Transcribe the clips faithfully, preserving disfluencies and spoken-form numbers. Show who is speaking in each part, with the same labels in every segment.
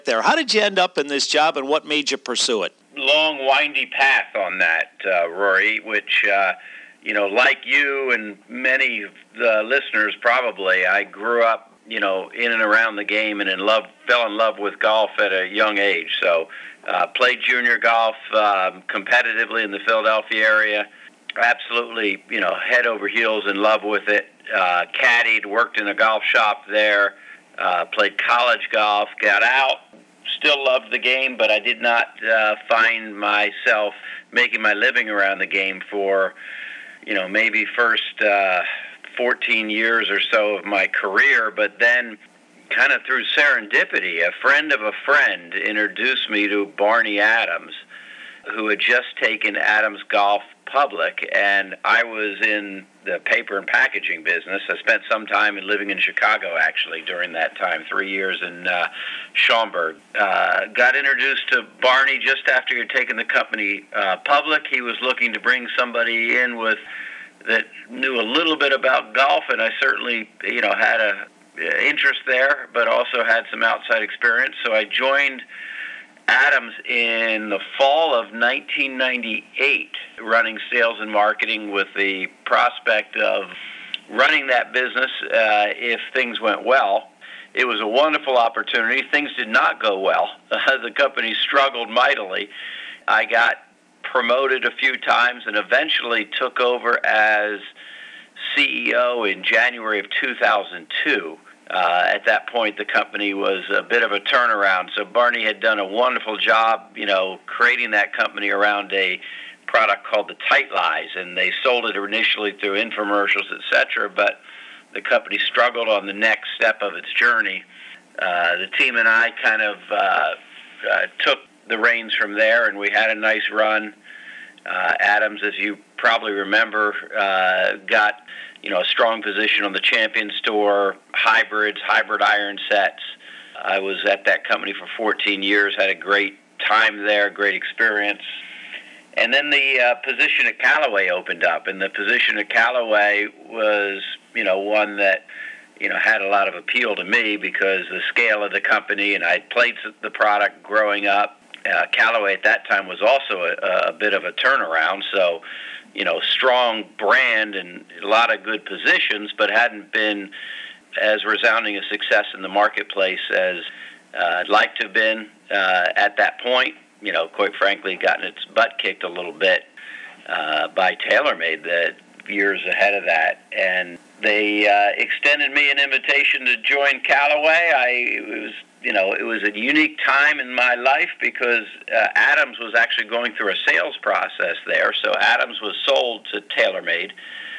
Speaker 1: there. How did you end up in this job, and what made you pursue it?
Speaker 2: Long, windy path on that, uh, Rory, which, uh, you know, like you and many of the listeners probably, I grew up, you know, in and around the game and in love, fell in love with golf at a young age. So uh, played junior golf um, competitively in the Philadelphia area. Absolutely, you know, head over heels in love with it. Uh, caddied, worked in a golf shop there, uh, played college golf, got out. Still loved the game, but I did not uh, find myself making my living around the game for, you know, maybe first uh, fourteen years or so of my career. But then kind of through serendipity, a friend of a friend introduced me to Barney Adams, who had just taken Adams Golf public, and I was in the paper and packaging business. I spent some time in living in Chicago, actually, during that time, three years in uh, Schaumburg. Uh, got introduced to Barney just after he had taken the company uh, public. He was looking to bring somebody in with that knew a little bit about golf, and I certainly, you know, had a uh, interest there, but also had some outside experience. So I joined Adams in the fall of nineteen ninety-eight, running sales and marketing with the prospect of running that business uh, if things went well. It was a wonderful opportunity. Things did not go well. Uh, the company struggled mightily. I got promoted a few times and eventually took over as C E O in January of two thousand two. Uh, at that point, the company was a bit of a turnaround. So Barney had done a wonderful job, you know, creating that company around a product called the Tight Lies, and they sold it initially through infomercials, et cetera, but the company struggled on the next step of its journey. Uh, the team and I kind of uh, uh, took the reins from there, and we had a nice run. Uh, Adams, as you probably remember, uh, got you know, a strong position on the Champion Store, hybrids, hybrid iron sets. I was at that company for fourteen years, had a great time there, great experience. And then the uh, position at Callaway opened up, and the position at Callaway was, you know, one that, you know, had a lot of appeal to me because the scale of the company, and I'd played the product growing up. Uh, Callaway at that time was also a, a bit of a turnaround, so you know, strong brand and a lot of good positions, but hadn't been as resounding a success in the marketplace as uh, I'd like to have been uh, at that point. You know, quite frankly, gotten its butt kicked a little bit uh, by TaylorMade the years ahead of that. And they uh, extended me an invitation to join Callaway. I it was You know, it was a unique time in my life because uh, Adams was actually going through a sales process there. So Adams was sold to TaylorMade.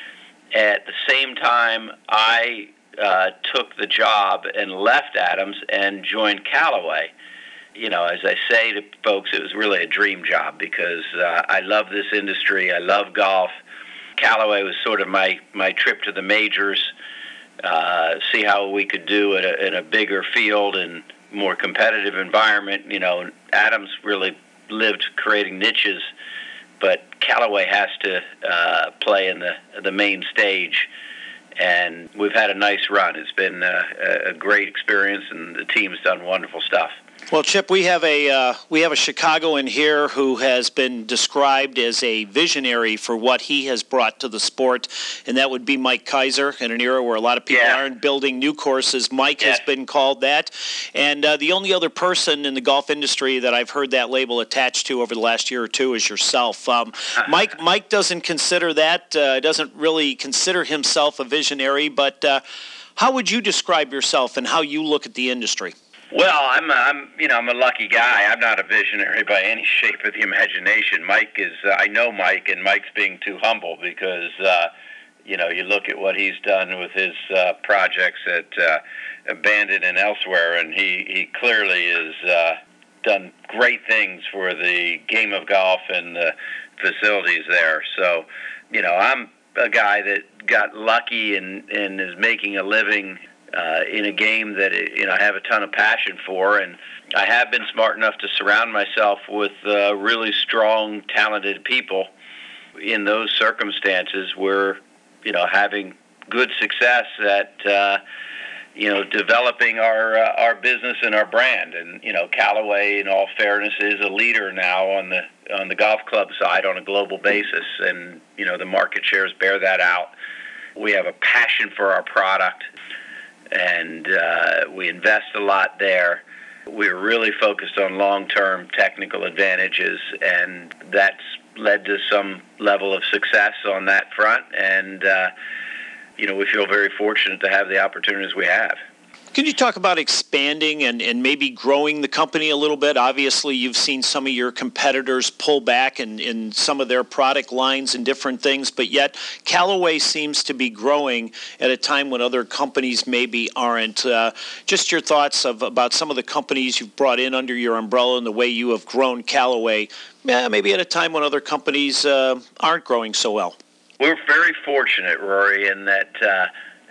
Speaker 2: At the same time, I uh, took the job and left Adams and joined Callaway. You know, as I say to folks, it was really a dream job because uh, I love this industry. I love golf. Callaway was sort of my, my trip to the majors. Uh, see how we could do it in a bigger field and more competitive environment. You know, Adams really lived creating niches, but Callaway has to uh, play in the the main stage. And we've had a nice run. It's been uh, a great experience, and the team's done wonderful stuff.
Speaker 1: Well, Chip, we have a uh, we have a Chicagoan here who has been described as a visionary for what he has brought to the sport, and that would be Mike Keiser. In an era where a lot of people
Speaker 2: yeah.
Speaker 1: aren't building new courses, Mike
Speaker 2: yeah.
Speaker 1: has been called that. And uh, the only other person in the golf industry that I've heard that label attached to over the last year or two is yourself. Um, Mike Mike doesn't consider that, uh, doesn't really consider himself a visionary, but uh, how would you describe yourself and how you look at the industry?
Speaker 2: Well, I'm, a, I'm, you know, I'm a lucky guy. I'm not a visionary by any shape of the imagination. Mike is, uh, I know Mike, and Mike's being too humble because, uh, you know, you look at what he's done with his uh, projects at uh, Bandit and elsewhere, and he, he clearly has uh, done great things for the game of golf and the facilities there. So, you know, I'm a guy that got lucky and, and is making a living Uh, in a game that you know I have a ton of passion for, and I have been smart enough to surround myself with uh, really strong, talented people. In those circumstances, we're you know having good success at uh, you know, developing our uh, our business and our brand. And you know, Callaway, in all fairness, is a leader now on the on the golf club side on a global basis, and you know, the market shares bear that out. We have a passion for our product, and uh, we invest a lot there. We're really focused on long-term technical advantages, and that's led to some level of success on that front. And uh, you know, we feel very fortunate to have the opportunities we have.
Speaker 1: Can you talk about expanding and, and maybe growing the company a little bit? Obviously, you've seen some of your competitors pull back in, in some of their product lines and different things, but yet Callaway seems to be growing at a time when other companies maybe aren't. Uh, just your thoughts of about some of the companies you've brought in under your umbrella and the way you have grown Callaway, yeah, maybe at a time when other companies uh, aren't growing so well.
Speaker 2: We're very fortunate, Rory, in that uh,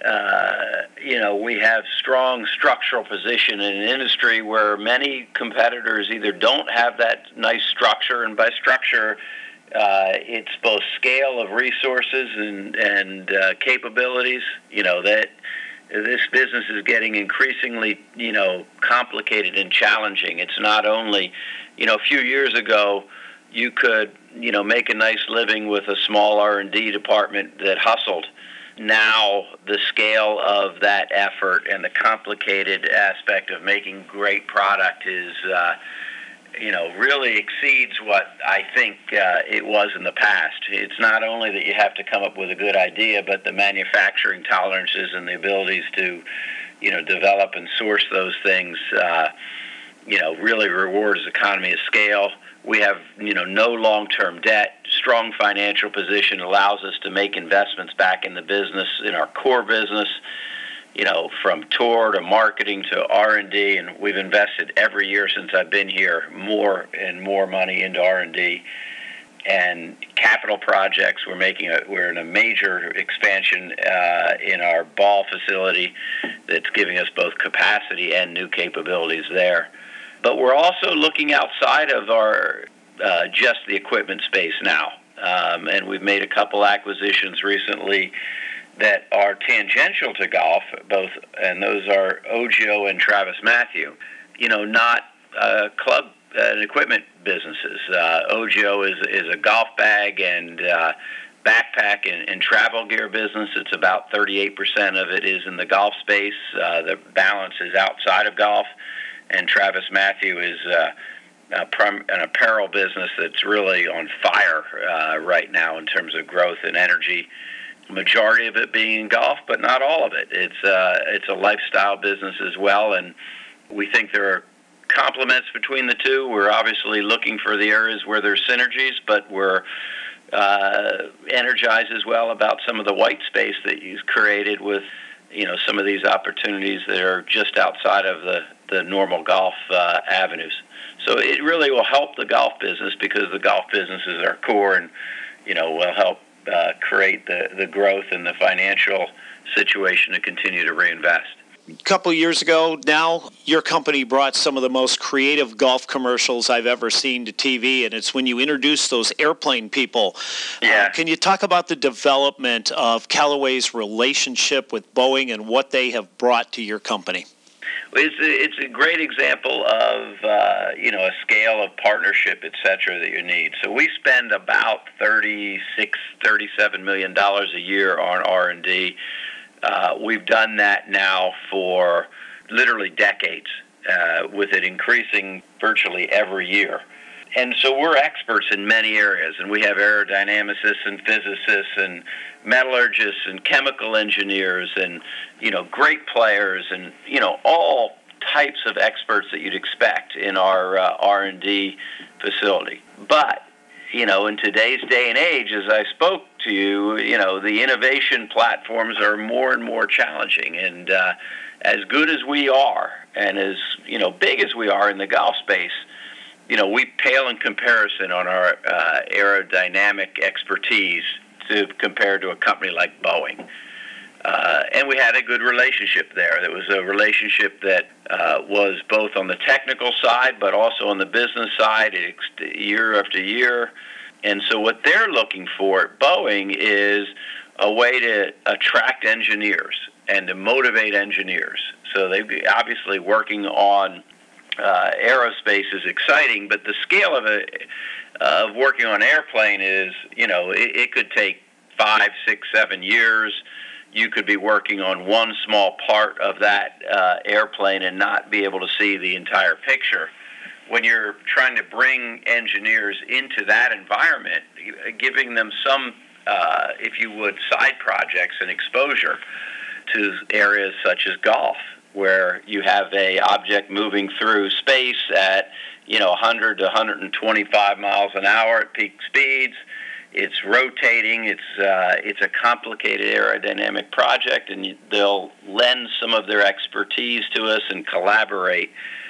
Speaker 2: Uh, you know, we have strong structural position in an industry where many competitors either don't have that nice structure, and by structure, uh, it's both scale of resources and, and uh, capabilities. You know, that this business is getting increasingly, you know, complicated and challenging. It's not only, you know, a few years ago, you could, you know, make a nice living with a small R and D department that hustled. Now the scale of that effort and the complicated aspect of making great product is, uh, you know, really exceeds what I think uh, it was in the past. It's not only that you have to come up with a good idea, but the manufacturing tolerances and the abilities to, you know, develop and source those things, uh, you know, really rewards economy of scale. We have, you know, no long-term debt. Strong financial position allows us to make investments back in the business, in our core business, you know, from tour to marketing to R and D, and we've invested every year since I've been here more and more money into R and D. And capital projects, we're making a, we're in a major expansion uh, in our ball facility that's giving us both capacity and new capabilities there. But we're also looking outside of our uh, just the equipment space now, um, and we've made a couple acquisitions recently that are tangential to golf, both, and those are Ogio and TravisMathew. You know, not uh, club and uh, equipment businesses. Uh, Ogio is is a golf bag and uh, backpack and, and travel gear business. It's about thirty-eight percent of it is in the golf space. Uh, the balance is outside of golf. And TravisMathew is uh, a prim- an apparel business that's really on fire uh, right now in terms of growth and energy. Majority of it being in golf, but not all of it. It's uh, it's a lifestyle business as well, and we think there are complements between the two. We're obviously looking for the areas where there's synergies, but we're uh, energized as well about some of the white space that he's created with, you know, some of these opportunities that are just outside of the, the normal golf uh, avenues. So it really will help the golf business because the golf business is our core, and, you know, will help uh, create the, the growth and the financial situation to continue to reinvest.
Speaker 1: A couple years ago now, your company brought some of the most creative golf commercials I've ever seen to T V, and it's when you introduced those airplane people.
Speaker 2: Yeah.
Speaker 1: Uh, can you talk about the development of Callaway's relationship with Boeing and what they have brought to your company?
Speaker 2: It's a, it's a great example of, uh, you know, a scale of partnership, et cetera, that you need. So we spend about thirty-six, thirty-seven million dollars a year on R and D. Uh, we've done that now for literally decades, uh, with it increasing virtually every year. And so we're experts in many areas, and we have aerodynamicists and physicists and metallurgists and chemical engineers and, you know, great players and, you know, all types of experts that you'd expect in our uh, R and D facility. But, you know, in today's day and age, as I spoke to you, you know, the innovation platforms are more and more challenging. And uh, as good as we are and as, you know, big as we are in the golf space, you know, we pale in comparison on our uh, aerodynamic expertise to compare to a company like Boeing. Uh, and we had a good relationship there. There was a relationship that uh, was both on the technical side, but also on the business side, year after year. And so what they're looking for at Boeing is a way to attract engineers and to motivate engineers. So they're obviously working on uh, aerospace is exciting, but the scale of it, uh, of working on airplane is, you know, it, it could take five, six, seven years. You could be working on one small part of that uh, airplane and not be able to see the entire picture. When you're trying to bring engineers into that environment, giving them some, uh, if you would, side projects and exposure to areas such as golf, where you have a object moving through space at, you know, one hundred to one hundred twenty-five miles an hour at peak speeds. It's rotating. It's uh, it's a complicated aerodynamic project, and they'll lend some of their expertise to us and collaborate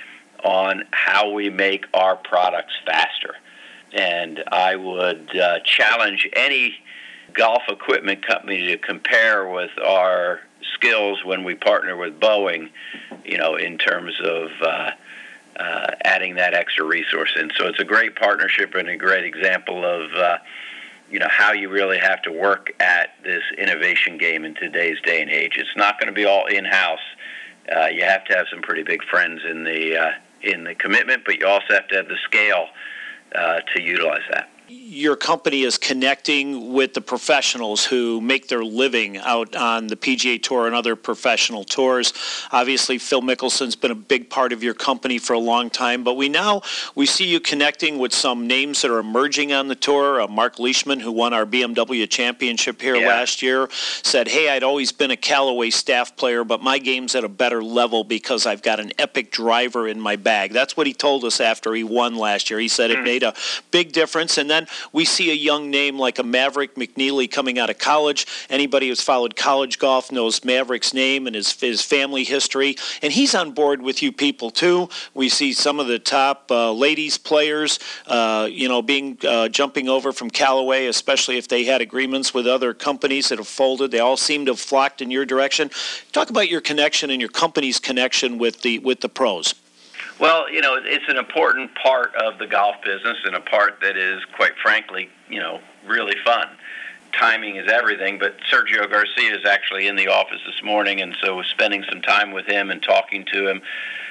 Speaker 2: on how we make our products faster. And I would uh, challenge any golf equipment company to compare with our skills when we partner with Boeing, you know, in terms of uh, uh, adding that extra resource in. So it's a great partnership and a great example of, uh, you know, how you really have to work at this innovation game in today's day and age. It's not going to be all in-house. Uh, you have to have some pretty big friends in the uh, in the commitment, but you also have to have the scale uh, to utilize that.
Speaker 1: Your company is connecting with the professionals who make their living out on the P G A Tour and other professional tours. Obviously, Phil Mickelson's been a big part of your company for a long time, but we now we see you connecting with some names that are emerging on the tour. Uh, Mark Leishman, who won our B M W championship here
Speaker 2: yeah.
Speaker 1: last year, said, hey, I'd always been a Callaway staff player, but my game's at a better level because I've got an epic driver in my bag. That's what he told us after he won last year. He said mm. it made a big difference. And then we see a young name like a Maverick McNeely coming out of college. Anybody who's followed college golf knows Maverick's name and his, his family history. And he's on board with you people, too. We see some of the top uh, ladies players, uh, you know, being uh, jumping over from Callaway, especially if they had agreements with other companies that have folded. They all seem to have flocked in your direction. Talk about your connection and your company's connection with the with the pros.
Speaker 2: Well, you know, it's an important part of the golf business and a part that is, quite frankly, you know, really fun. Timing is everything, but Sergio Garcia is actually in the office this morning, and so we're spending some time with him and talking to him.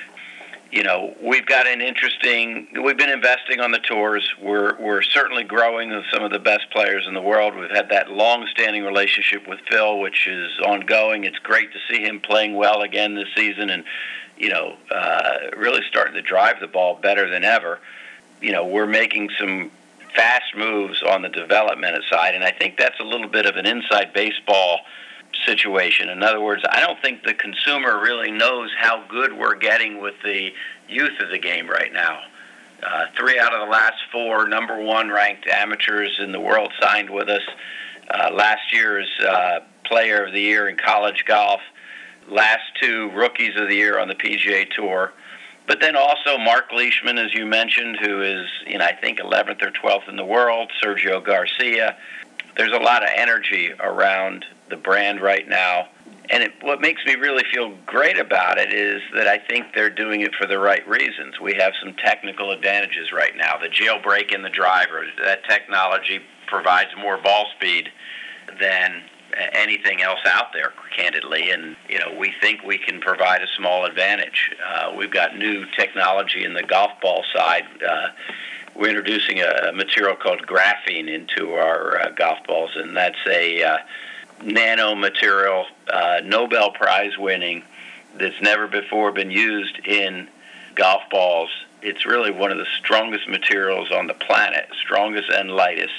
Speaker 2: You know, we've got an interesting, we've been investing on the tours. We're we're certainly growing with some of the best players in the world. We've had that long-standing relationship with Phil, which is ongoing. It's great to see him playing well again this season and, you know, uh, really starting to drive the ball better than ever. You know, we're making some fast moves on the development side, and I think that's a little bit of an inside baseball situation. In other words, I don't think the consumer really knows how good we're getting with the youth of the game right now. Uh, three out of the last four number one ranked amateurs in the world signed with us. Uh, last year's uh, player of the year in college golf. Last two rookies of the year on the P G A Tour. But then also Mark Leishman, as you mentioned, who is, you know, I think eleventh or twelfth in the world, Sergio Garcia. There's a lot of energy around the brand right now. And it, what makes me really feel great about it is that I think they're doing it for the right reasons. We have some technical advantages right now. The jailbreak in the driver, that technology provides more ball speed than anything else out there, candidly, and you know we think we can provide a small advantage. Uh, we've got new technology in the golf ball side. Uh, we're introducing a material called graphene into our uh, golf balls, and that's a uh, nano material, uh, Nobel Prize winning, that's never before been used in golf balls. It's really one of the strongest materials on the planet, strongest and lightest.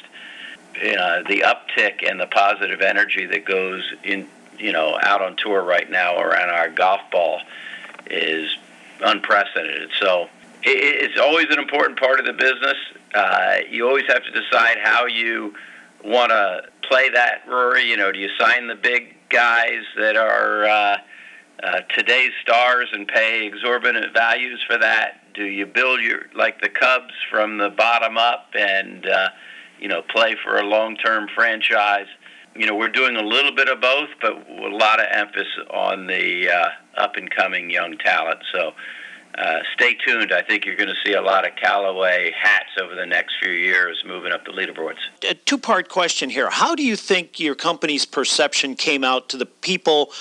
Speaker 2: Uh, the uptick and the positive energy that goes in, you know, out on tour right now around our golf ball is unprecedented. So it, it's always an important part of the business. Uh, you always have to decide how you want to play that, Rory. You know, do you sign the big guys that are uh, uh, today's stars and pay exorbitant values for that? Do you build your like the Cubs from the bottom up and uh, you know, play for a long-term franchise? You know, we're doing a little bit of both, but a lot of emphasis on the uh, up-and-coming young talent. So uh, stay tuned. I think you're going to see a lot of Callaway hats over the next few years moving up the leaderboards.
Speaker 1: A two-part question here. How do you think your company's perception came out to the people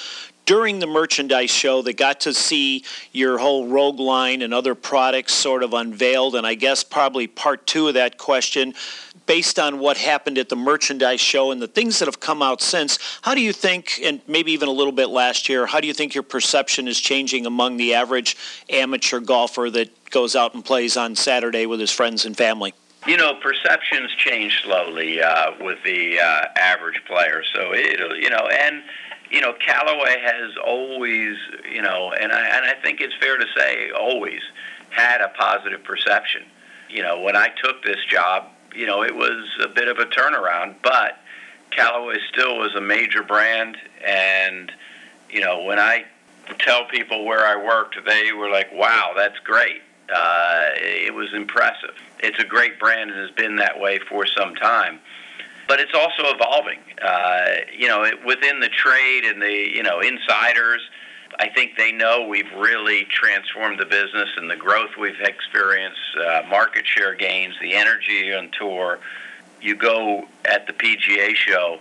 Speaker 1: during the merchandise show that got to see your whole Rogue line and other products sort of unveiled. And I guess probably part two of that question, based on what happened at the merchandise show and the things that have come out since, how do you think, and maybe even a little bit last year, how do you think your perception is changing among the average amateur golfer that goes out and plays on Saturday with his friends and family?
Speaker 2: You know, perceptions change slowly uh, with the uh, average player. So, it'll, you know, and, you know, Callaway has always, you know, and I, and I think it's fair to say always had a positive perception. You know, when I took this job, you know, it was a bit of a turnaround, but Callaway still was a major brand. And, you know, when I tell people where I worked, they were like, wow, that's great. Uh, it was impressive. It's a great brand and has been that way for some time. But it's also evolving. Uh, you know, it, within the trade and the, you know, insiders, I think they know we've really transformed the business and the growth we've experienced, uh, market share gains, the energy on tour. You go at the P G A show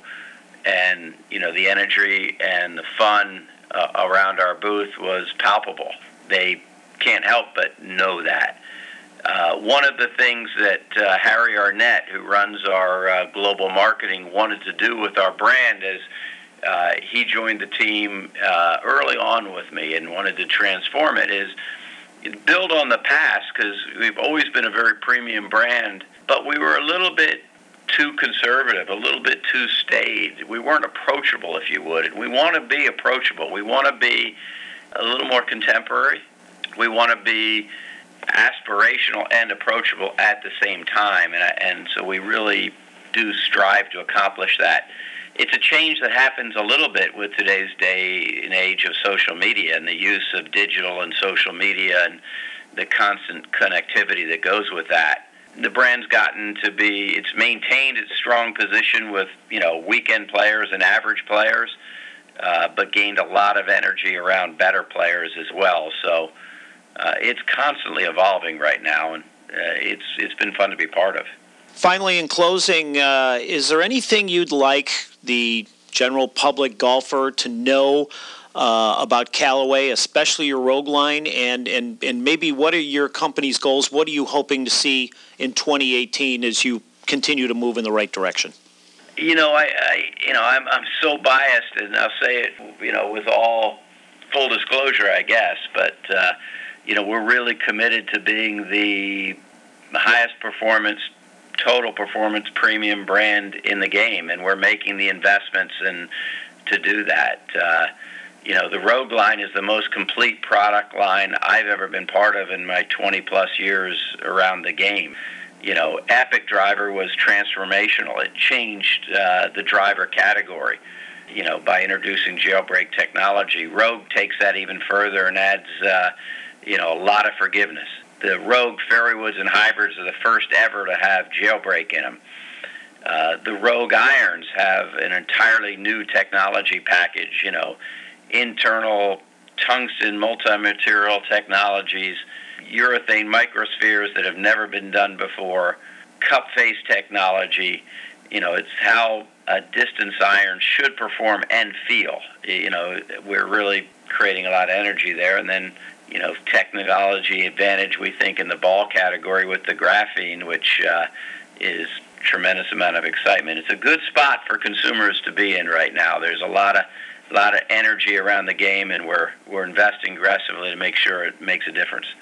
Speaker 2: and, you know, the energy and the fun uh, around our booth was palpable. They can't help but know that. Uh, one of the things that uh, Harry Arnett, who runs our uh, global marketing, wanted to do with our brand is uh, he joined the team uh, early on with me and wanted to transform it, is build on the past, because we've always been a very premium brand, but we were a little bit too conservative, a little bit too staid. We weren't approachable, if you would. We want to be approachable. We want to be a little more contemporary. We want to be aspirational and approachable at the same time, and, and so we really do strive to accomplish that. It's a change that happens a little bit with today's day and age of social media and the use of digital and social media and the constant connectivity that goes with that. The brand's gotten to be, it's maintained its strong position with, you know, weekend players and average players, uh, but gained a lot of energy around better players as well. So Uh, it's constantly evolving right now, and uh, it's it's been fun to be part of.
Speaker 1: Finally, in closing, uh, is there anything you'd like the general public golfer to know uh, about Callaway, especially your Rogue line, and, and, and maybe what are your company's goals? What are you hoping to see in twenty eighteen as you continue to move in the right direction?
Speaker 2: You know, I, I you know I'm I'm so biased, and I'll say it, you know, with all full disclosure, I guess, but. Uh, You know, we're really committed to being the highest performance, total performance premium brand in the game, and we're making the investments and to do that. Uh, you know, the Rogue line is the most complete product line I've ever been part of in my twenty plus years around the game. You know, Epic Driver was transformational. It changed uh, the driver category, you know, by introducing jailbreak technology. Rogue takes that even further and adds uh, you know, a lot of forgiveness. The Rogue Fairwoods and Hybrids are the first ever to have jailbreak in them. Uh, the Rogue Irons have an entirely new technology package, you know, internal tungsten multi-material technologies, urethane microspheres that have never been done before, cup face technology. You know, it's how a distance iron should perform and feel. You know, we're really creating a lot of energy there. And then, you know, technology advantage, we think, in the ball category with the graphene, which uh, is a tremendous amount of excitement. It's a good spot for consumers to be in right now. There's a lot of a lot of energy around the game, and we're we're investing aggressively to make sure it makes a difference.